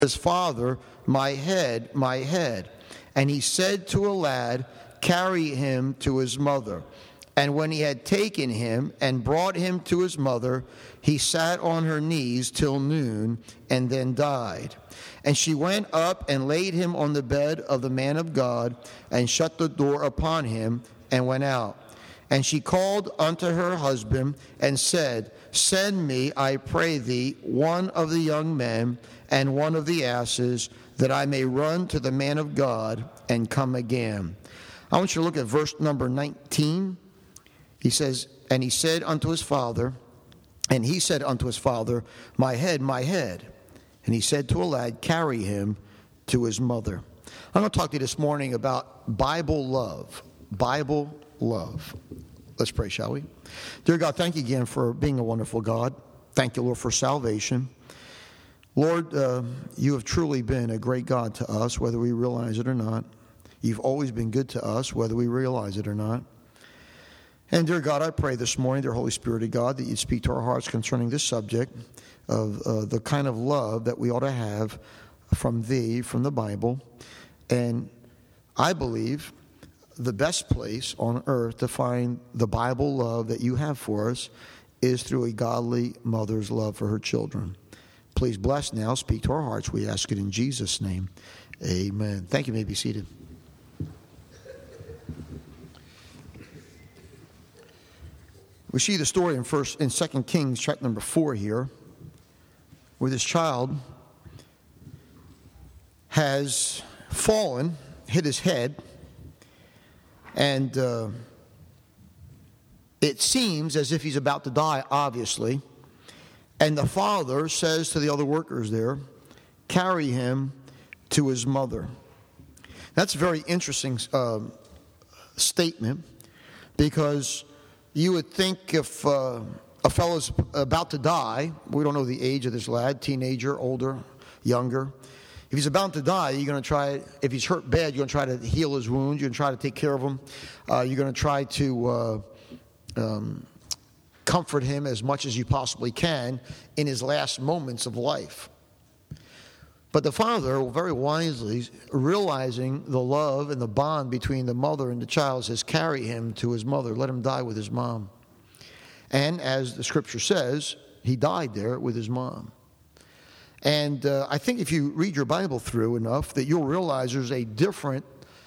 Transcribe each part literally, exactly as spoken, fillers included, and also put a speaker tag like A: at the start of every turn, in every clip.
A: his father, "My head, my head." And he said to a lad, "Carry him to his mother." And when he had taken him and brought him to his mother, he sat on her knees till noon, and then died. And she went up and laid him on the bed of the man of God, and shut the door upon him, and went out. And she called unto her husband, and said, "Send me, I pray thee, one of the young men, and one of the asses, that I may run to the man of God, and come again." I want you to look at verse number nineteen. He says, "And he said unto his father, and he said unto his father, My head, my head. And he said to a lad, Carry him to his mother." I'm going to talk to you this morning about Bible love. Bible love. Let's pray, shall we? Dear God, thank you again for being a wonderful God. Thank you, Lord, for salvation. Lord, uh, you have truly been a great God to us, whether we realize it or not. You've always been good to us, whether we realize it or not. And dear God, I pray this morning, dear Holy Spirit of God, that you'd speak to our hearts concerning this subject of uh, the kind of love that we ought to have from thee, from the Bible. And I believe the best place on earth to find the Bible love that you have for us is through a godly mother's love for her children. Please bless now, speak to our hearts. We ask it in Jesus' name. Amen. Thank you. You may be seated. We see the story in first in Second Kings chapter number four here, where this child has fallen, hit his head, and uh, it seems as if he's about to die, obviously. And the father says to the other workers there, "Carry him to his mother." That's a very interesting uh, statement, because you would think if uh, a fellow's about to die, we don't know the age of this lad, teenager, older, younger. If he's about to die, you're going to try, if he's hurt bad, you're going to try to heal his wounds. You're going to try to take care of him. Uh, you're going to try to uh, um, comfort him as much as you possibly can in his last moments of life. But the father, very wisely, realizing the love and the bond between the mother and the child, says, "Carry him to his mother. Let him die with his mom." And as the scripture says, he died there with his mom. And uh, I think if you read your Bible through enough, that you'll realize there's a different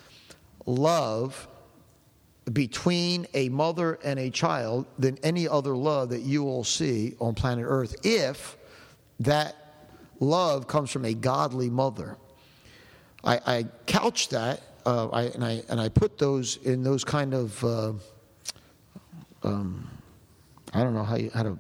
A: love between a mother and a child than any other love that you will see on planet Earth, if that love comes from a godly mother. I, I couch that, uh, I, and I and I put those in those kind of, uh, um, I don't know how you, how to.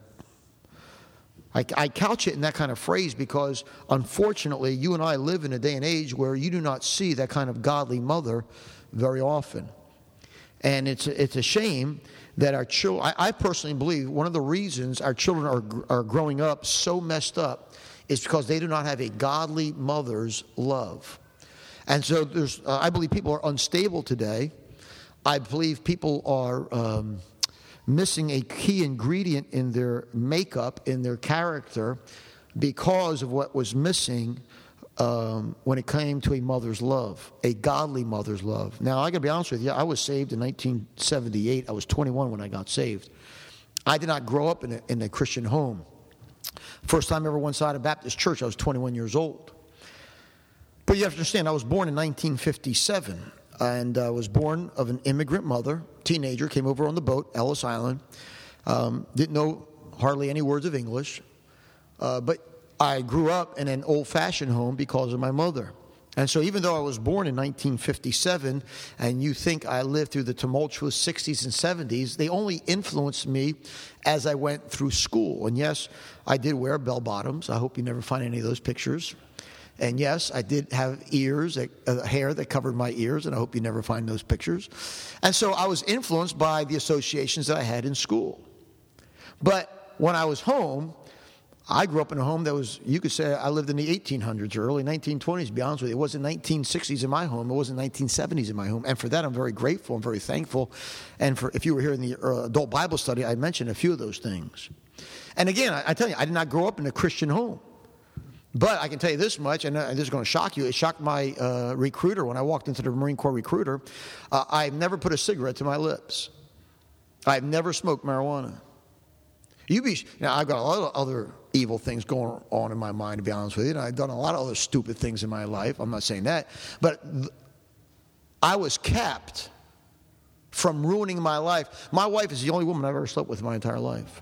A: I, I couch it in that kind of phrase because, unfortunately, you and I live in a day and age where you do not see that kind of godly mother very often, and it's it's a shame that our children. I, I personally believe one of the reasons our children are are growing up so messed up is because they do not have a godly mother's love. And so there's, uh, I believe people are unstable today. I believe people are um, missing a key ingredient in their makeup, in their character, because of what was missing um, when it came to a mother's love, a godly mother's love. Now, I got to be honest with you, I was saved in nineteen seventy-eight. I was twenty-one when I got saved. I did not grow up in a, in a Christian home. First time I ever went inside a Baptist church, I was twenty-one years old. But you have to understand, I was born in nineteen fifty-seven, and I was born of an immigrant mother, teenager, came over on the boat, Ellis Island, um, didn't know hardly any words of English, uh, but I grew up in an old-fashioned home because of my mother. And so even though I was born in nineteen fifty-seven, and you think I lived through the tumultuous sixties and seventies, they only influenced me as I went through school. And yes, I did wear bell-bottoms. I hope you never find any of those pictures. And yes, I did have ears, that, uh, hair that covered my ears, and I hope you never find those pictures. And so I was influenced by the associations that I had in school. But when I was home, I grew up in a home that was, you could say I lived in the eighteen hundreds or early nineteen twenties, to be honest with you. It wasn't nineteen sixties in my home. It wasn't nineteen seventies in my home. And for that, I'm very grateful. I'm very thankful. And for if you were here in the uh, adult Bible study, I mentioned a few of those things. And again, I, I tell you, I did not grow up in a Christian home. But I can tell you this much, and this is going to shock you. It shocked my uh, recruiter when I walked into the Marine Corps recruiter. Uh, I've never put a cigarette to my lips. I've never smoked marijuana. You be now. I've got a lot of other evil things going on in my mind, to be honest with you, and I've done a lot of other stupid things in my life. I'm not saying that, but th- I was kept from ruining my life. My wife is the only woman I've ever slept with in my entire life.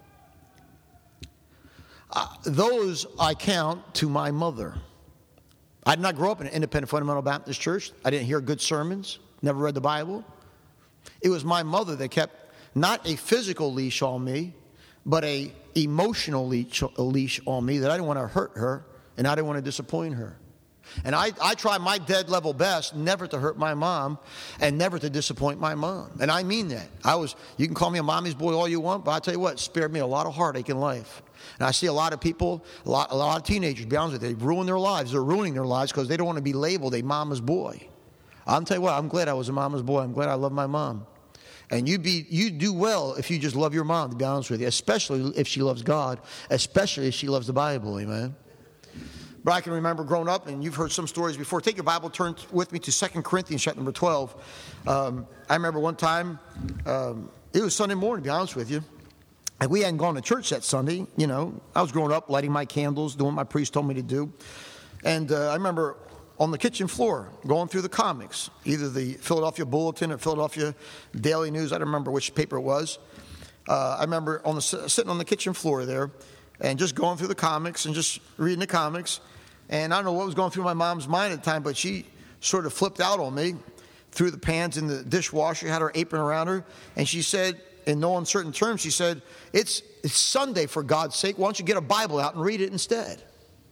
A: Uh, those I count to my mother. I did not grow up in an independent fundamental Baptist church. I didn't hear good sermons, never read the Bible. It was my mother that kept not a physical leash on me, but a emotional leash, a leash on me that I didn't want to hurt her and I didn't want to disappoint her. And I, I tried my dead level best never to hurt my mom and never to disappoint my mom. And I mean that. I was, you can call me a mommy's boy all you want, but I'll tell you what, it spared me a lot of heartache in life. And I see a lot of people, a lot, a lot of teenagers, to be honest with you, they ruin their lives. They're ruining their lives because they don't want to be labeled a mama's boy. I'll tell you what, I'm glad I was a mama's boy. I'm glad I love my mom. And you be you do well if you just love your mom, to be honest with you, especially if she loves God, especially if she loves the Bible, amen. But I can remember growing up, and you've heard some stories before. Take your Bible, turn with me to Second Corinthians chapter number twelve. Um, I remember one time, um, it was Sunday morning, to be honest with you. And we hadn't gone to church that Sunday. You know, I was growing up, lighting my candles, doing what my priest told me to do. And uh, I remember on the kitchen floor, going through the comics, either the Philadelphia Bulletin or Philadelphia Daily News. I don't remember which paper it was. Uh, I remember on the, sitting on the kitchen floor there and just going through the comics and just reading the comics. And I don't know what was going through my mom's mind at the time, but she sort of flipped out on me, threw the pans in the dishwasher, had her apron around her, and she said, in no uncertain terms, she said, it's, it's Sunday, for God's sake. Why don't you get a Bible out and read it instead?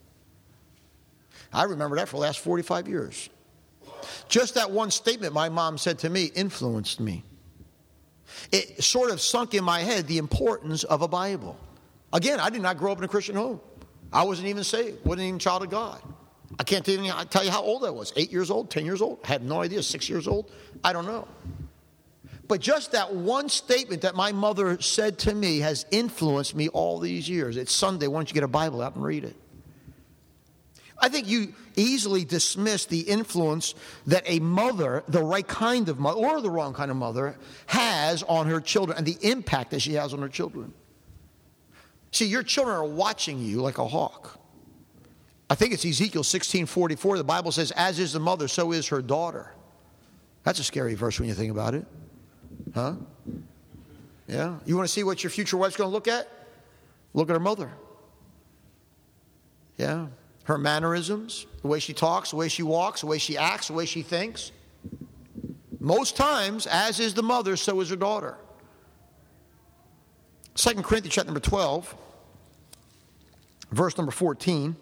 A: I remember that for the last forty-five years. Just that one statement my mom said to me influenced me. It sort of sunk in my head the importance of a Bible. Again, I did not grow up in a Christian home. I wasn't even saved, wasn't even a child of God. I can't even tell you how old I was. Eight years old, ten years old, I had no idea, six years old, I don't know. But just that one statement that my mother said to me has influenced me all these years. It's Sunday, why don't you get a Bible out and read it? I think you easily dismiss the influence that a mother, the right kind of mother, or the wrong kind of mother, has on her children and the impact that she has on her children. See, your children are watching you like a hawk. I think it's Ezekiel sixteen forty-four. The Bible says, as is the mother, so is her daughter. That's a scary verse when you think about it. Huh? Yeah? You want to see what your future wife's going to look at? Look at her mother. Yeah? Her mannerisms, the way she talks, the way she walks, the way she acts, the way she thinks. Most times, as is the mother, so is her daughter. Second Corinthians chapter number twelve, verse number fourteen.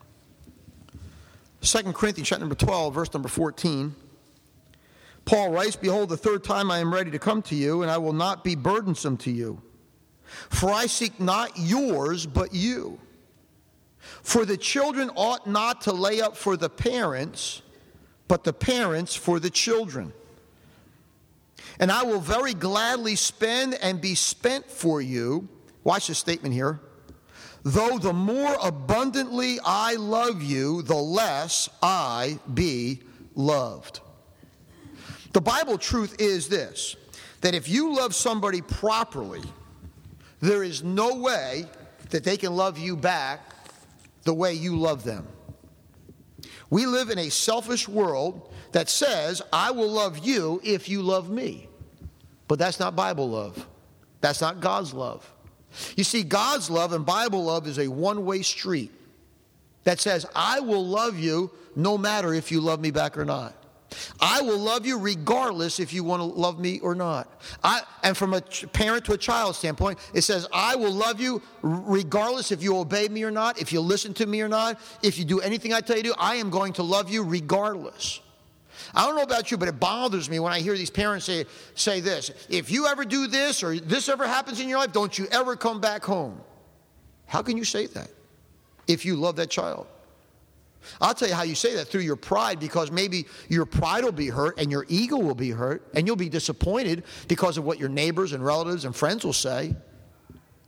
A: Second Corinthians chapter number twelve, verse number fourteen. Paul writes, behold, the third time I am ready to come to you, and I will not be burdensome to you. For I seek not yours, but you. For the children ought not to lay up for the parents, but the parents for the children. And I will very gladly spend and be spent for you. Watch this statement here. Though the more abundantly I love you, the less I be loved. The Bible truth is this, that if you love somebody properly, there is no way that they can love you back the way you love them. We live in a selfish world that says, I will love you if you love me. But that's not Bible love. That's not God's love. You see, God's love and Bible love is a one-way street that says, I will love you no matter if you love me back or not. I will love you regardless if you want to love me or not. I, and from a parent to a child standpoint, it says, I will love you regardless if you obey me or not, if you listen to me or not, if you do anything I tell you to do, I am going to love you regardless. I don't know about you, but it bothers me when I hear these parents say, say this, if you ever do this or this ever happens in your life, don't you ever come back home. How can you say that if you love that child? I'll tell you how you say that, through your pride, because maybe your pride will be hurt and your ego will be hurt and you'll be disappointed because of what your neighbors and relatives and friends will say.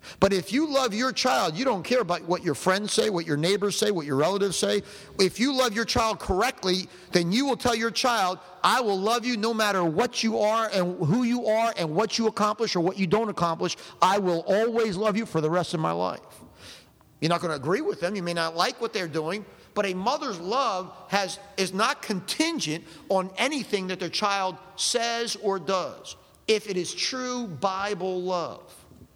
A: But if you love your child, you don't care about what your friends say, what your neighbors say, what your relatives say. If you love your child correctly, then you will tell your child, I will love you no matter what you are and who you are and what you accomplish or what you don't accomplish. I will always love you for the rest of my life. You're not going to agree with them. You may not like what they're doing. But a mother's love has, is not contingent on anything that their child says or does. If it is true Bible love.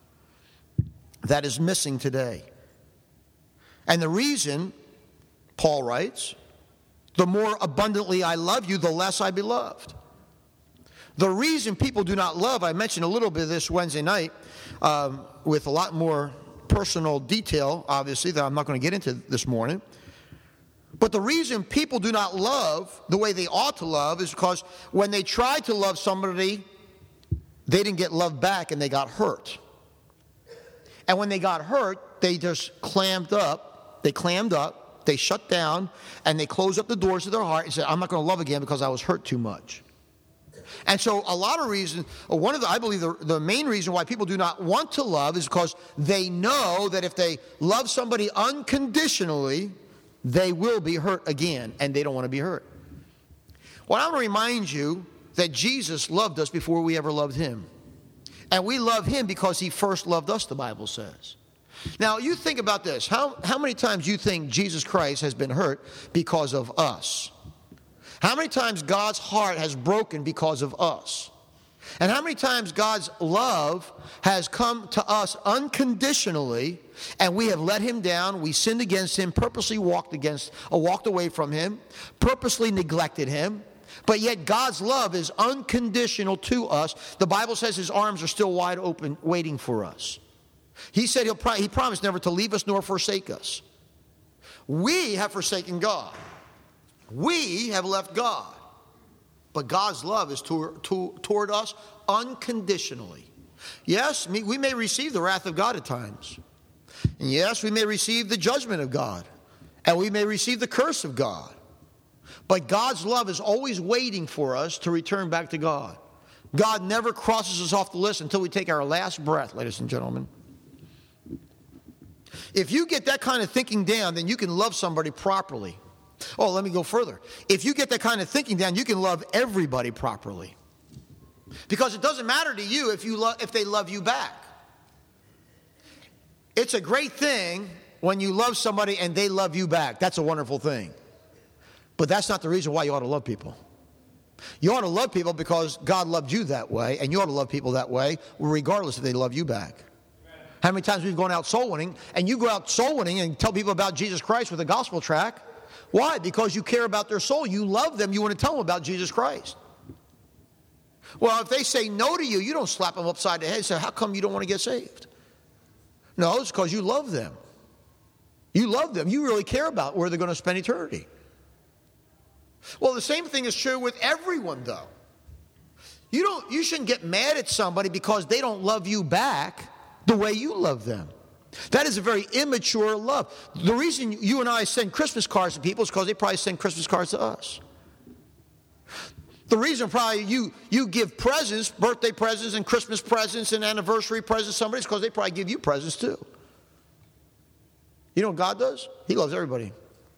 A: That is missing today. And the reason, Paul writes, the more abundantly I love you, the less I be loved. The reason people do not love, I mentioned a little bit of this Wednesday night um, with a lot more personal detail, obviously, that I'm not going to get into this morning. But the reason people do not love the way they ought to love is because when they try to love somebody, they didn't get loved back and they got hurt. And when they got hurt, they just clammed up, they clammed up, they shut down, and they closed up the doors of their heart and said, I'm not going to love again because I was hurt too much. And so a lot of reasons, one of the, I believe the, the main reason why people do not want to love is because they know that if they love somebody unconditionally, they will be hurt again, and they don't want to be hurt. Well, I want to remind you that Jesus loved us before we ever loved him. And we love him because he first loved us, the Bible says. Now, you think about this. How, how many times do you think Jesus Christ has been hurt because of us? How many times God's heart has broken because of us? And how many times God's love has come to us unconditionally, and we have let him down, we sinned against him, purposely walked against, or walked away from him, purposely neglected him, but yet God's love is unconditional to us. The Bible says his arms are still wide open, waiting for us. He said he'll pro- he promised never to leave us nor forsake us. We have forsaken God. We have left God. But God's love is to, to, toward us unconditionally. Yes, we may receive the wrath of God at times. And yes, we may receive the judgment of God. And we may receive the curse of God. But God's love is always waiting for us to return back to God. God never crosses us off the list until we take our last breath, ladies and gentlemen. If you get that kind of thinking down, then you can love somebody properly. Oh, let me go further. If you get that kind of thinking down, you can love everybody properly. Because it doesn't matter to you if you lo- if they love you back. It's a great thing when you love somebody and they love you back. That's a wonderful thing. But that's not the reason why you ought to love people. You ought to love people because God loved you that way, and you ought to love people that way regardless if they love you back. How many times we've gone out soul winning, and you go out soul winning and tell people about Jesus Christ with a gospel tract. Why? Because you care about their soul. You love them. You want to tell them about Jesus Christ. Well, if they say no to you, you don't slap them upside the head and say, how come you don't want to get saved? No, it's because you love them. You love them. You really care about where they're going to spend eternity. Well, the same thing is true with everyone, though. You don't. You shouldn't get mad at somebody because they don't love you back the way you love them. That is a very immature love. The reason you and I send Christmas cards to people is because they probably send Christmas cards to us. The reason probably you, you give presents, birthday presents and Christmas presents and anniversary presents to somebody is because they probably give you presents too. You know what God does? He loves everybody.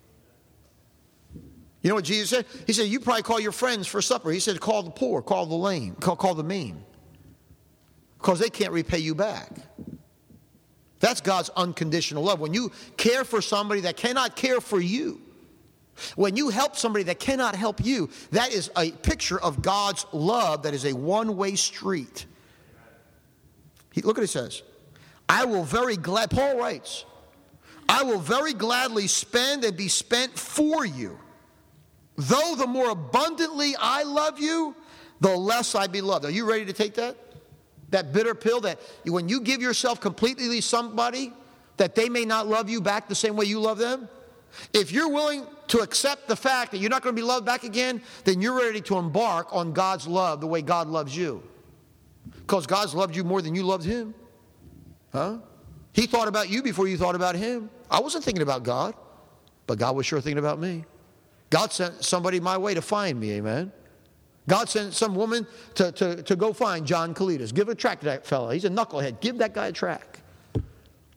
A: You know what Jesus said? He said, you probably call your friends for supper. He said, call the poor, call the lame, call, call the mean. Because they can't repay you back. That's God's unconditional love. When you care for somebody that cannot care for you, when you help somebody that cannot help you, that is a picture of God's love that is a one-way street. He, look what he says. I will very glad, Paul writes, I will very gladly spend and be spent for you. Though the more abundantly I love you, the less I be loved. Are you ready to take that? That bitter pill that when you give yourself completely to somebody, that they may not love you back the same way you love them? If you're willing to accept the fact that you're not going to be loved back again, then you're ready to embark on God's love the way God loves you. Because God's loved you more than you loved him. Huh? He thought about you before you thought about him. I wasn't thinking about God, but God was sure thinking about me. God sent somebody my way to find me, amen? God sent some woman to, to, to go find John Kalidas. Give a track to that fella. He's a knucklehead. Give that guy a track.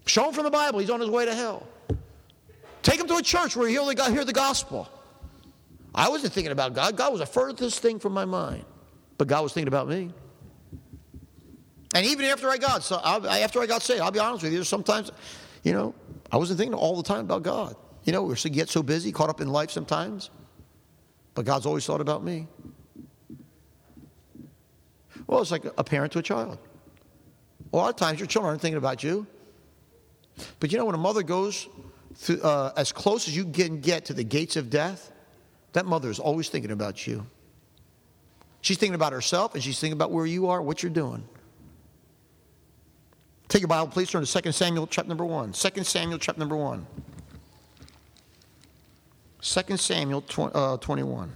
A: Show him from the Bible he's on his way to hell. Take him to a church where he only got hear the gospel. I wasn't thinking about God. God was the furthest thing from my mind. But God was thinking about me. And even after I got so after I got saved, I'll be honest with you, sometimes, you know, I wasn't thinking all the time about God. You know, we get so busy, caught up in life sometimes. But God's always thought about me. Well, it's like a parent to a child. A lot of times your children aren't thinking about you. But you know, when a mother goes through, uh, as close as you can get to the gates of death, that mother is always thinking about you. She's thinking about herself, and she's thinking about where you are, what you're doing. Take your Bible, please turn to Second Samuel chapter number one. Second Samuel chapter number one. Second Samuel tw- uh, twenty-one.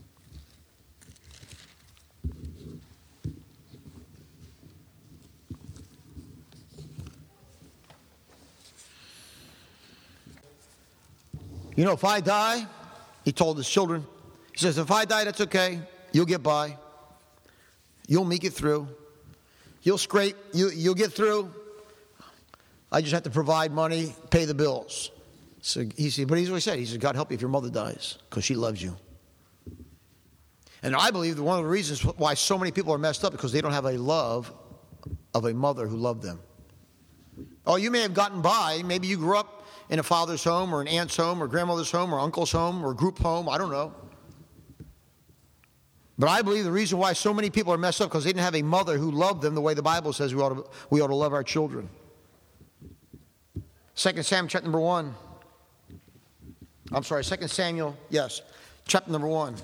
A: You know, if I die, he told his children, he says, if I die, that's okay. You'll get by. You'll make it through. You'll scrape. You, you'll get through. I just have to provide money, pay the bills. So he said, but he's what he said. He said, God help you if your mother dies, because she loves you. And I believe that one of the reasons why so many people are messed up is because they don't have a love of a mother who loved them. Oh, you may have gotten by. Maybe you grew up in a father's home or an aunt's home or grandmother's home or uncle's home or group home. I don't know. But I believe the reason why so many people are messed up because they didn't have a mother who loved them the way the Bible says we ought to, we ought to love our children. Second Samuel chapter number one. I'm sorry, Second Samuel, yes, chapter number one.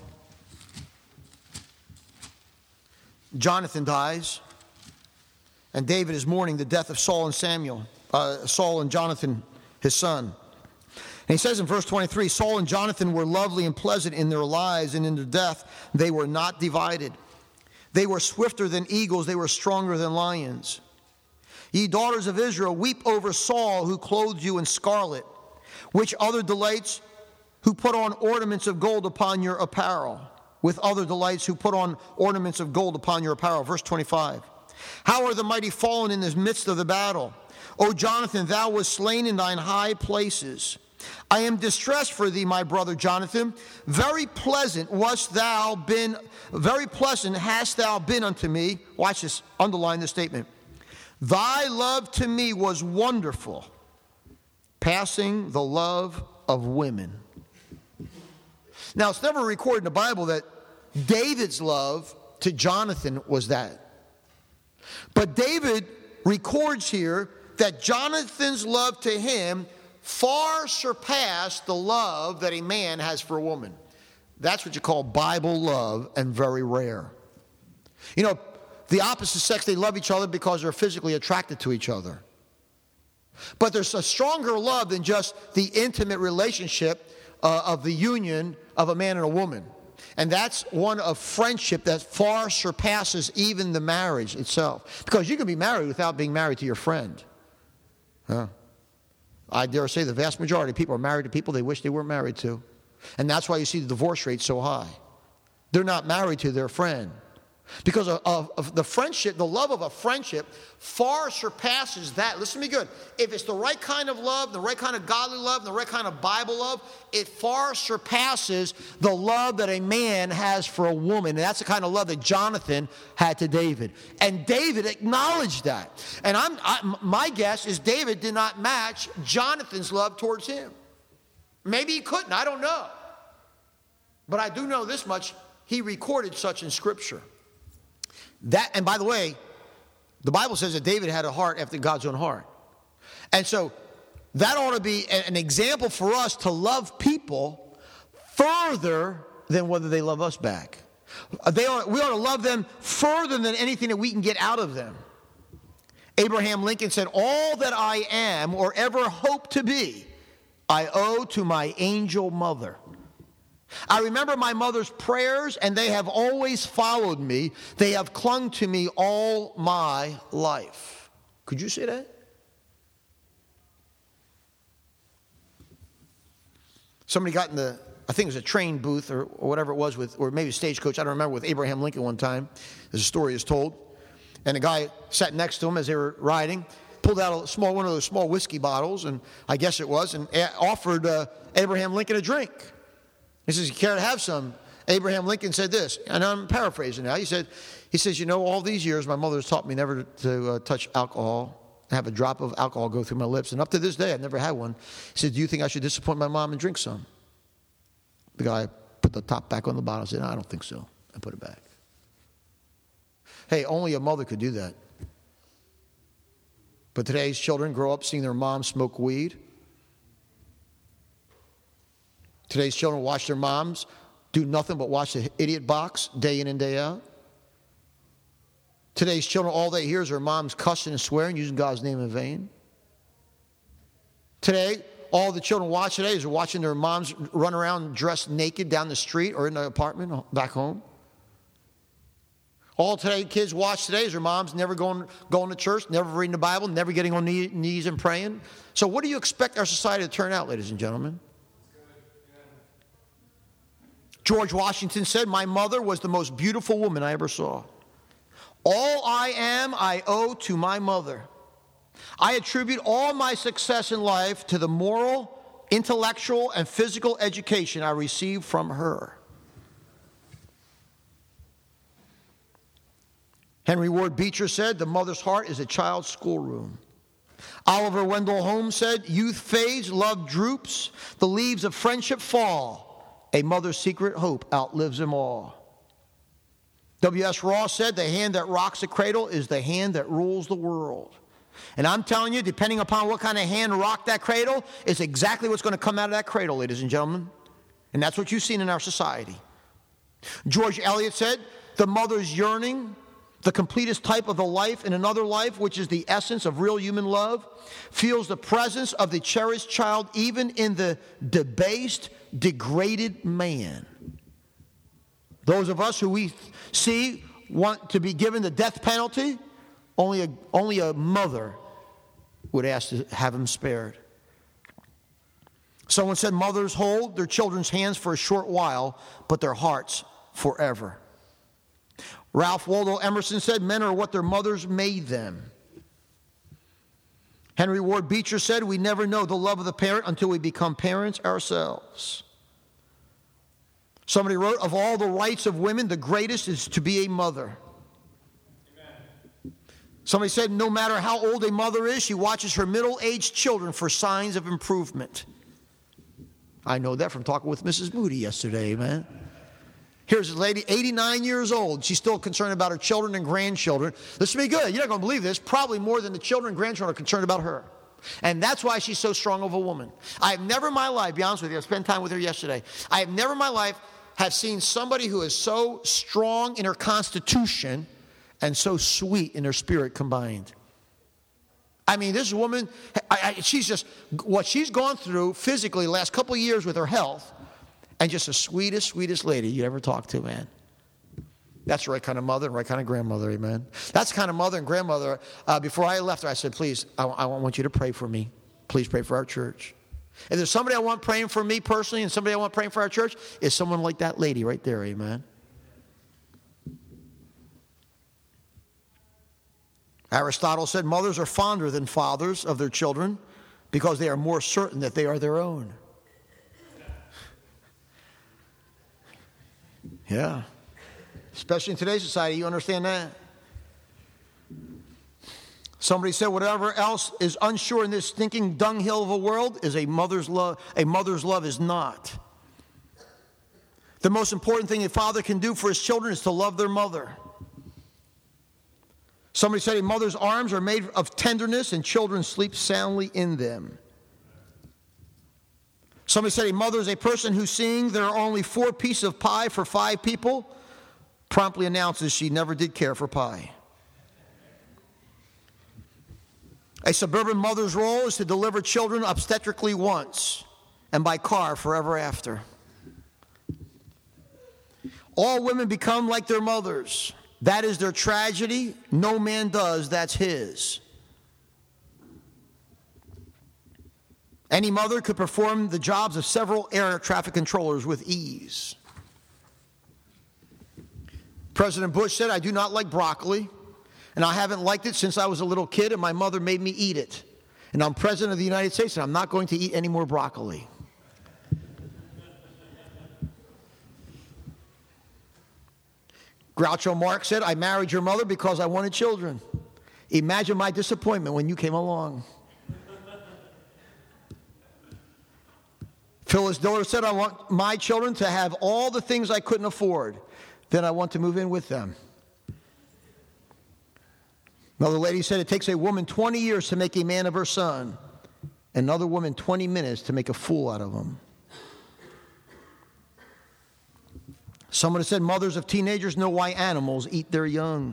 A: Jonathan dies, and David is mourning the death of Saul and Samuel, uh, Saul and Jonathan, his son. And he says in verse twenty-three, Saul and Jonathan were lovely and pleasant in their lives, and in their death they were not divided. They were swifter than eagles, they were stronger than lions. Ye daughters of Israel, weep over Saul, who clothed you in scarlet. Which other delights, who put on ornaments of gold upon your apparel. With other delights, who put on ornaments of gold upon your apparel. Verse twenty-five. How are the mighty fallen in the midst of the battle? O Jonathan, thou wast slain in thine high places. I am distressed for thee, my brother Jonathan. Very pleasant wast thou been, very pleasant hast thou been unto me. Watch this, underline this statement. Thy love to me was wonderful, passing the love of women. Now, it's never recorded in the Bible that David's love to Jonathan was that. But David records here that Jonathan's love to him far surpassed the love that a man has for a woman. That's what you call Bible love, and very rare. You know, the opposite sex, they love each other because they're physically attracted to each other. But there's a stronger love than just the intimate relationship uh, of the union of a man and a woman. And that's one of friendship that far surpasses even the marriage itself. Because you can be married without being married to your friend. Huh? I dare say the vast majority of people are married to people they wish they weren't married to. And that's why you see the divorce rate so high. They're not married to their friend. Because of, of, of the friendship, the love of a friendship far surpasses that. Listen to me good. If it's the right kind of love, the right kind of godly love, the right kind of Bible love, it far surpasses the love that a man has for a woman. And that's the kind of love that Jonathan had to David. And David acknowledged that. And I'm, I, my guess is David did not match Jonathan's love towards him. Maybe he couldn't. I don't know. But I do know this much. He recorded such in Scripture. That, and by the way, the Bible says that David had a heart after God's own heart. And so that ought to be an example for us to love people further than whether they love us back. They ought, we ought to love them further than anything that we can get out of them. Abraham Lincoln said, all that I am or ever hope to be, I owe to my angel mother. I remember my mother's prayers, and they have always followed me. They have clung to me all my life. Could you say that? Somebody got in the, I think it was a train booth or, or whatever it was, with, or maybe a stagecoach, I don't remember, with Abraham Lincoln one time, as the story is told. And a guy sat next to him as they were riding. pulled out a small one of those small whiskey bottles, and I guess it was, and offered uh, Abraham Lincoln a drink. He says, "You care to have some?" Abraham Lincoln said this, and I'm paraphrasing now. He said, he says, "You know, all these years my mother has taught me never to, to uh, touch alcohol, have a drop of alcohol go through my lips, and up to this day I've never had one." He said, "Do you think I should disappoint my mom and drink some?" The guy put the top back on the bottle and said, "No, I don't think so," and put it back. Hey, only a mother could do that. But today's children grow up seeing their mom smoke weed. Today's children watch their moms do nothing but watch the idiot box day in and day out. Today's children, all they hear is their moms cussing and swearing, using God's name in vain. Today, all the children watch today is watching their moms run around dressed naked down the street or in the apartment back home. All today kids watch today is their moms never going, going to church, never reading the Bible, never getting on knee, knees and praying. So what do you expect our society to turn out, ladies and gentlemen? George Washington said, "My mother was the most beautiful woman I ever saw. All I am, I owe to my mother. I attribute all my success in life to the moral, intellectual, and physical education I received from her." Henry Ward Beecher said, "The mother's heart is a child's schoolroom." Oliver Wendell Holmes said, "Youth fades, love droops, the leaves of friendship fall. A mother's secret hope outlives them all." W S Ross said, "The hand that rocks the cradle is the hand that rules the world." And I'm telling you, depending upon what kind of hand rocked that cradle, is exactly what's going to come out of that cradle, ladies and gentlemen. And that's what you've seen in our society. George Eliot said, "The mother's yearning, the completest type of the life in another life, which is the essence of real human love, feels the presence of the cherished child even in the debased, degraded man." Those of us who we see want to be given the death penalty, only a, only a mother would ask to have him spared. Someone said mothers hold their children's hands for a short while, but their hearts forever. Ralph Waldo Emerson said, "Men are what their mothers made them." Henry Ward Beecher said, "We never know the love of the parent until we become parents ourselves." Somebody wrote, "Of all the rights of women, the greatest is to be a mother." Amen. Somebody said, "No matter how old a mother is, she watches her middle-aged children for signs of improvement." I know that from talking with Missus Moody yesterday, man. Here's a lady, eighty-nine years old. She's still concerned about her children and grandchildren. Listen to me good. You're not going to believe this. Probably more than the children and grandchildren are concerned about her. And that's why she's so strong of a woman. I have never in my life, be honest with you, I spent time with her yesterday. I have never in my life have seen somebody who is so strong in her constitution and so sweet in her spirit combined. I mean, this woman, I, I, she's just, what she's gone through physically the last couple of years with her health, and just the sweetest, sweetest lady you ever talked to, man. That's the right kind of mother and right kind of grandmother, amen. That's the kind of mother and grandmother. Uh, before I left her, I said, "Please, I, I want you to pray for me. Please pray for our church." If there's somebody I want praying for me personally and somebody I want praying for our church, it's someone like that lady right there, amen. Aristotle said mothers are fonder than fathers of their children because they are more certain that they are their own. Yeah. Especially in today's society, you understand that? Somebody said, "Whatever else is unsure in this stinking dunghill of a world is a mother's love. A mother's love is not. The most important thing a father can do for his children is to love their mother." Somebody said a mother's arms are made of tenderness and children sleep soundly in them. Somebody said a mother is a person who, seeing there are only four pieces of pie for five people, promptly announces she never did care for pie. A suburban mother's role is to deliver children obstetrically once and by car forever after. All women become like their mothers. That is their tragedy. No man does. That's his. Any mother could perform the jobs of several air traffic controllers with ease. President Bush said, "I do not like broccoli, And I haven't liked it since I was a little kid, and my mother made me eat it. And I'm president of the United States, and I'm not going to eat any more broccoli. Groucho Marx said, I married your mother because I wanted children. Imagine my disappointment when you came along. Phyllis Diller said, I want my children to have all the things I couldn't afford. Then I want to move in with them. Another lady said, it takes a woman twenty years to make a man of her son. Another woman twenty minutes to make a fool out of him. Someone said, mothers of teenagers know why animals eat their young.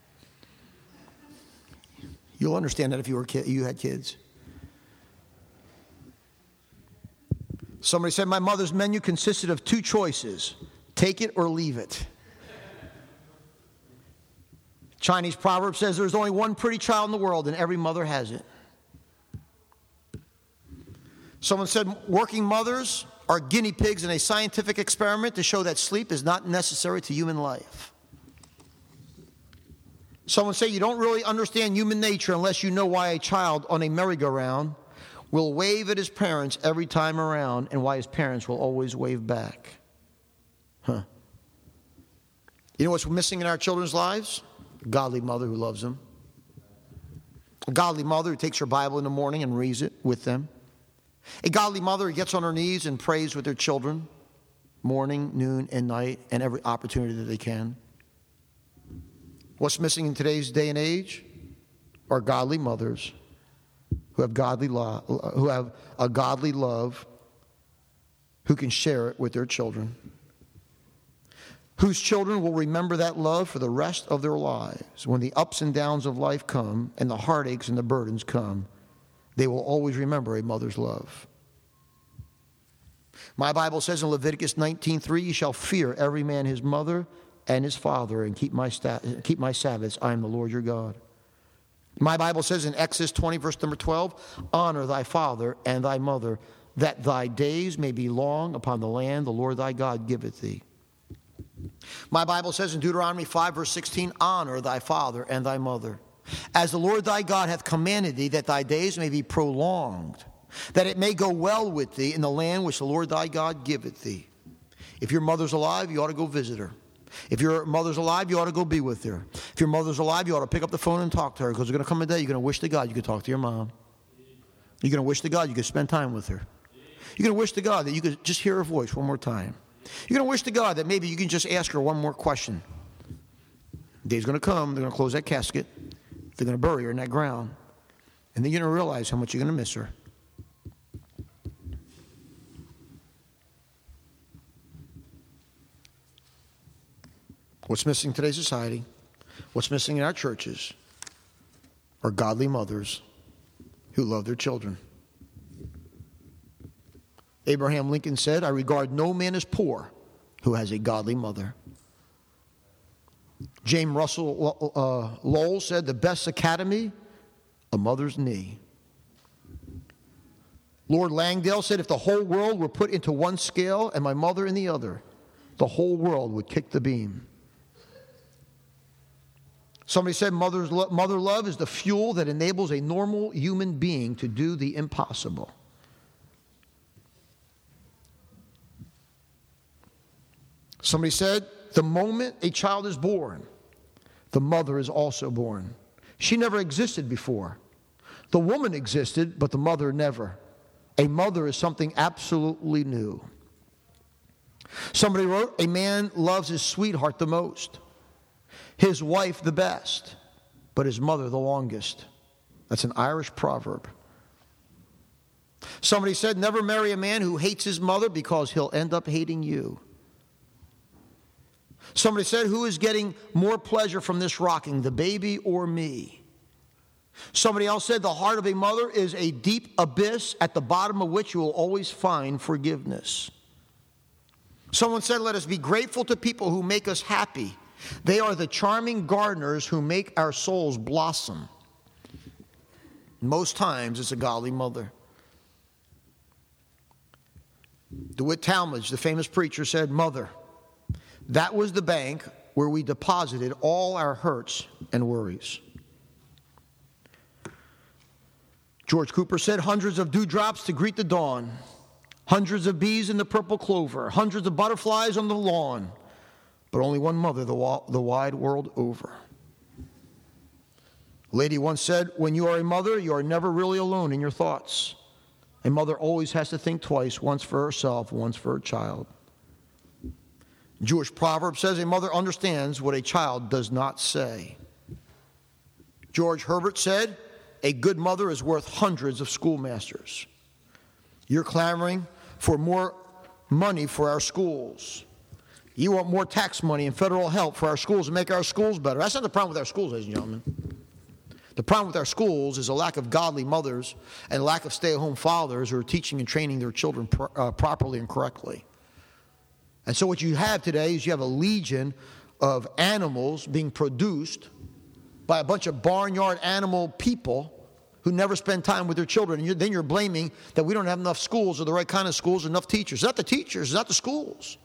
A: You'll understand that if you were kid, you had kids. Somebody said, my mother's menu consisted of two choices, take it or leave it. Chinese proverb says there's only one pretty child in the world and every mother has it. Someone said, working mothers are guinea pigs in a scientific experiment to show that sleep is not necessary to human life. Someone said, you don't really understand human nature unless you know why a child on a merry-go-round will wave at his parents every time around and why his parents will always wave back. Huh. You know what's missing in our children's lives? A godly mother who loves them. A godly mother who takes her Bible in the morning and reads it with them. A godly mother who gets on her knees and prays with their children morning, noon, and night, and every opportunity that they can. What's missing in today's day and age are godly mothers who have godly love, who have a godly love, who can share it with their children, whose children will remember that love for the rest of their lives. When the ups and downs of life come and the heartaches and the burdens come, they will always remember a mother's love. My Bible says in Leviticus nineteen three, you shall fear every man his mother and his father and keep my, sta- keep my Sabbaths. I am the Lord your God. My Bible says in Exodus twenty, verse number twelve, honor thy father and thy mother, that thy days may be long upon the land the Lord thy God giveth thee. My Bible says in Deuteronomy five, verse sixteen, honor thy father and thy mother, as the Lord thy God hath commanded thee, that thy days may be prolonged, that it may go well with thee in the land which the Lord thy God giveth thee. If your mother's alive, you ought to go visit her. If your mother's alive, you ought to go be with her. If your mother's alive, you ought to pick up the phone and talk to her, because there's going to come a day you're going to wish to God you could talk to your mom. You're going to wish to God you could spend time with her. You're going to wish to God that you could just hear her voice one more time. You're going to wish to God that maybe you can just ask her one more question. The day's going to come, they're going to close that casket, they're going to bury her in that ground, and then you're going to realize how much you're going to miss her. What's missing in today's society, what's missing in our churches, are godly mothers who love their children. Abraham Lincoln said, I regard no man as poor who has a godly mother. James Russell uh, Lowell said, the best academy, a mother's knee. Lord Langdale said, if the whole world were put into one scale and my mother in the other, the whole world would kick the beam. Somebody said mother's lo- mother love is the fuel that enables a normal human being to do the impossible. Somebody said, the moment a child is born, the mother is also born. She never existed before. The woman existed, but the mother never. A mother is something absolutely new. Somebody wrote, a man loves his sweetheart the most, his wife the best, but his mother the longest. That's an Irish proverb. Somebody said, never marry a man who hates his mother, because he'll end up hating you. Somebody said, who is getting more pleasure from this rocking, the baby or me? Somebody else said, the heart of a mother is a deep abyss at the bottom of which you will always find forgiveness. Someone said, let us be grateful to people who make us happy. They are the charming gardeners who make our souls blossom. Most times it's a godly mother. DeWitt Talmage, the famous preacher, said, mother, that was the bank where we deposited all our hurts and worries. George Cooper said, hundreds of dewdrops to greet the dawn, hundreds of bees in the purple clover, hundreds of butterflies on the lawn, but only one mother the, wa- the wide world over. A lady once said, when you are a mother, you are never really alone in your thoughts. A mother always has to think twice, once for herself, once for her child. Jewish proverb says a mother understands what a child does not say. George Herbert said, a good mother is worth hundreds of schoolmasters. You're clamoring for more money for our schools. You want more tax money and federal help for our schools to make our schools better. That's not the problem with our schools, ladies and gentlemen. The problem with our schools is a lack of godly mothers and lack of stay-at-home fathers who are teaching and training their children pro- uh, properly and correctly. And so what you have today is you have a legion of animals being produced by a bunch of barnyard animal people who never spend time with their children. And you're, then you're blaming that we don't have enough schools or the right kind of schools or enough teachers. It's not the teachers, it's not the schools.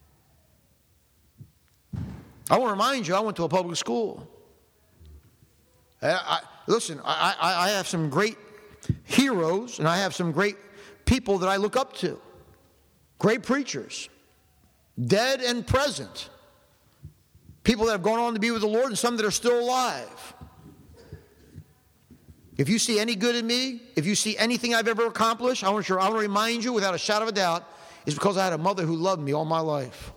A: I want to remind you, I went to a public school. I, I, listen, I, I, I have some great heroes and I have some great people that I look up to. Great preachers, dead and present. People that have gone on to be with the Lord and some that are still alive. If you see any good in me, if you see anything I've ever accomplished, I want to, I want to remind you without a shadow of a doubt, it's because I had a mother who loved me all my life.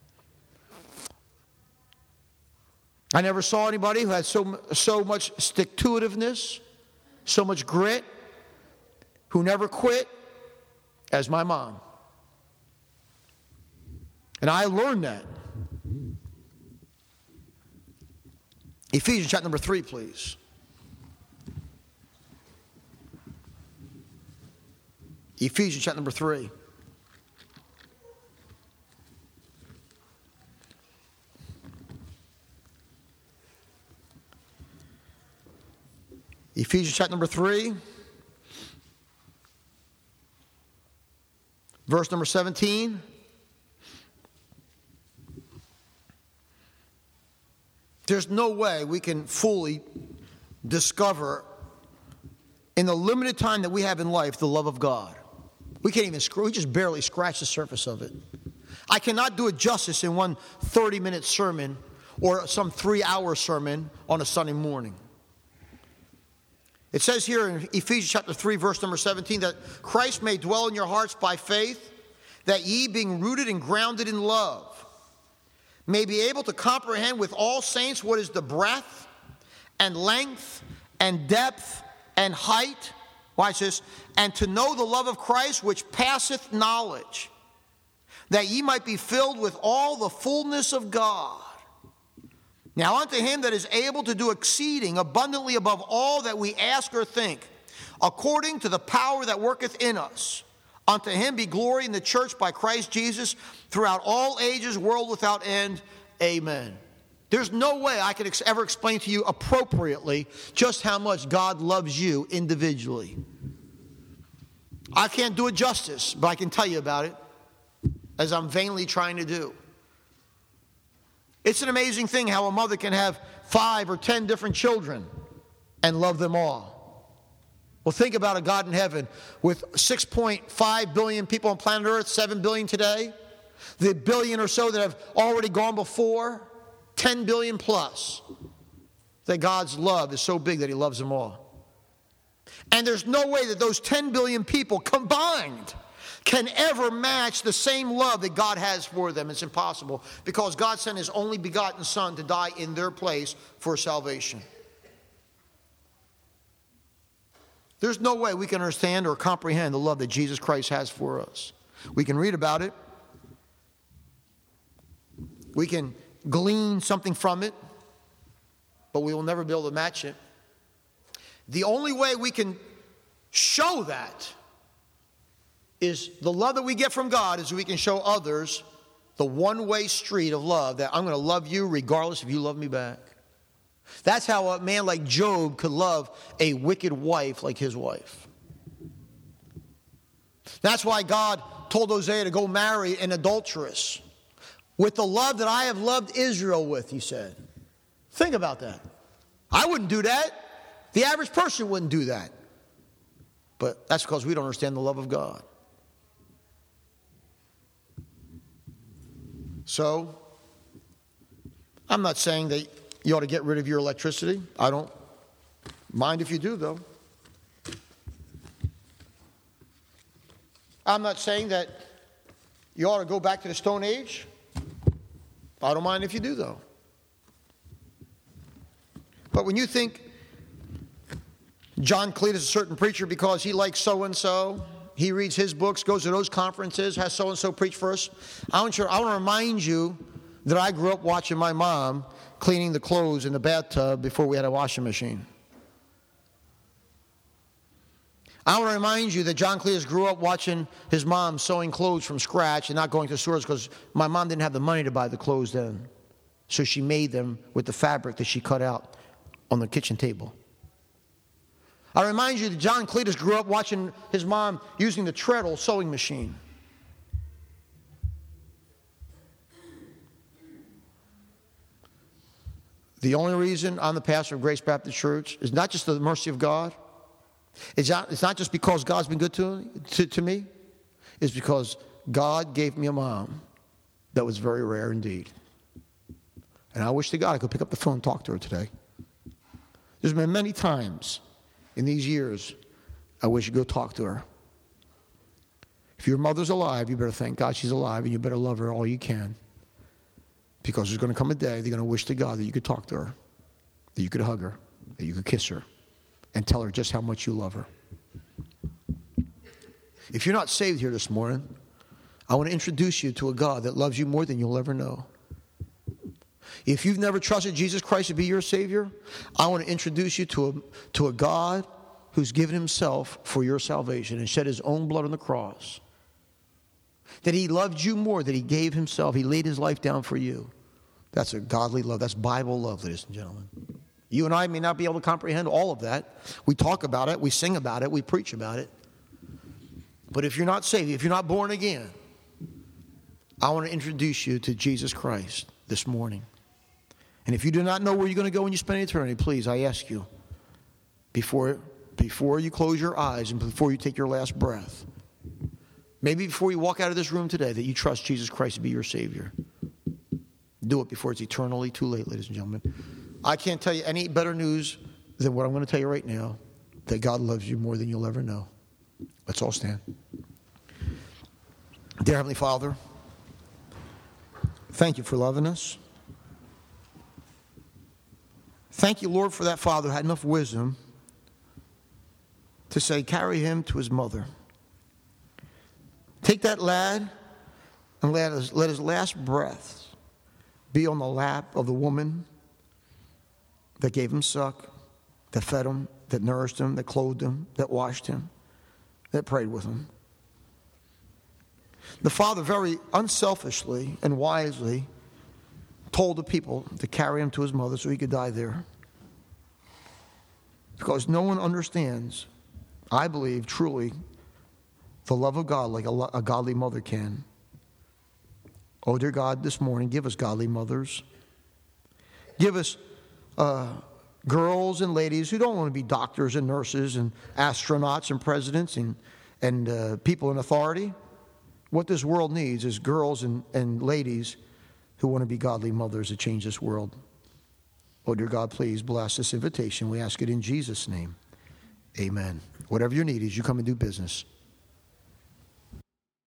A: I never saw anybody who had so, so much stick-to-itiveness, so much grit, who never quit as my mom. And I learned that. Ephesians chapter number three, please. Ephesians chapter number three. Ephesians chapter number three, verse number seventeen. There's no way we can fully discover in the limited time that we have in life the love of God. We can't even, we just barely scratch the surface of it. I cannot do it justice in one thirty-minute sermon or some three-hour sermon on a Sunday morning. It says here in Ephesians chapter three, verse number seventeen, that Christ may dwell in your hearts by faith, that ye, being rooted and grounded in love, may be able to comprehend with all saints what is the breadth and length and depth and height, watch this, and to know the love of Christ which passeth knowledge, that ye might be filled with all the fullness of God. Now unto him that is able to do exceeding abundantly above all that we ask or think, according to the power that worketh in us, unto him be glory in the church by Christ Jesus throughout all ages, world without end. Amen. There's no way I could ex- ever explain to you appropriately just how much God loves you individually. I can't do it justice, but I can tell you about it, as I'm vainly trying to do. It's an amazing thing how a mother can have five or ten different children and love them all. Well, think about a God in heaven with six point five billion people on planet Earth, seven billion today, the billion or so that have already gone before, ten billion plus, that God's love is so big that he loves them all. And there's no way that those ten billion people combined can ever match the same love that God has for them. It's impossible, because God sent his only begotten Son to die in their place for salvation. There's no way we can understand or comprehend the love that Jesus Christ has for us. We can read about it. We can glean something from it, but we will never be able to match it. The only way we can show that is the love that we get from God is we can show others the one-way street of love, that I'm going to love you regardless if you love me back. That's how a man like Job could love a wicked wife like his wife. That's why God told Hosea to go marry an adulteress with the love that I have loved Israel with, he said. Think about that. I wouldn't do that. The average person wouldn't do that. But that's because we don't understand the love of God. So, I'm not saying that you ought to get rid of your electricity. I don't mind if you do, though. I'm not saying that you ought to go back to the Stone Age. I don't mind if you do, though. But when you think John Cletus is a certain preacher because he likes so-and-so, he reads his books, goes to those conferences, has so-and-so preach for us, I want, you, I want to remind you that I grew up watching my mom cleaning the clothes in the bathtub before we had a washing machine. I want to remind you that John Cletus grew up watching his mom sewing clothes from scratch and not going to stores because my mom didn't have the money to buy the clothes then. So she made them with the fabric that she cut out on the kitchen table. I remind you that John Cletus grew up watching his mom using the treadle sewing machine. The only reason I'm the pastor of Grace Baptist Church is not just the mercy of God. It's not, it's not just because God's been good to, to, to me. It's because God gave me a mom that was very rare indeed. And I wish to God I could pick up the phone and talk to her today. There's been many times in these years, I wish you'd go talk to her. If your mother's alive, you better thank God she's alive, and you better love her all you can. Because there's going to come a day they're going to wish to God that you could talk to her, that you could hug her, that you could kiss her, and tell her just how much you love her. If you're not saved here this morning, I want to introduce you to a God that loves you more than you'll ever know. If you've never trusted Jesus Christ to be your Savior, I want to introduce you to a, to a God who's given himself for your salvation and shed his own blood on the cross. That he loved you more, that he gave himself. He laid his life down for you. That's a godly love. That's Bible love, ladies and gentlemen. You and I may not be able to comprehend all of that. We talk about it. We sing about it. We preach about it. But if you're not saved, if you're not born again, I want to introduce you to Jesus Christ this morning. And if you do not know where you're going to go when you spend eternity, please, I ask you, before, before you close your eyes and before you take your last breath, maybe before you walk out of this room today, that you trust Jesus Christ to be your Savior. Do it before it's eternally too late, ladies and gentlemen. I can't tell you any better news than what I'm going to tell you right now, that God loves you more than you'll ever know. Let's all stand. Dear Heavenly Father, thank you for loving us. Thank you, Lord, for that father who had enough wisdom to say, carry him to his mother. Take that lad and let his, let his last breath be on the lap of the woman that gave him suck, that fed him, that nourished him, that clothed him, that washed him, that prayed with him. The father very unselfishly and wisely told the people to carry him to his mother so he could die there. Because no one understands, I believe, truly, the love of God like a, a godly mother can. Oh, dear God, this morning, give us godly mothers. Give us uh, girls and ladies who don't want to be doctors and nurses and astronauts and presidents and, and uh, people in authority. What this world needs is girls and, and ladies who want to be godly mothers to change this world. Oh, dear God, please bless this invitation. We ask it in Jesus' name. Amen. Whatever your need is, you come and do business.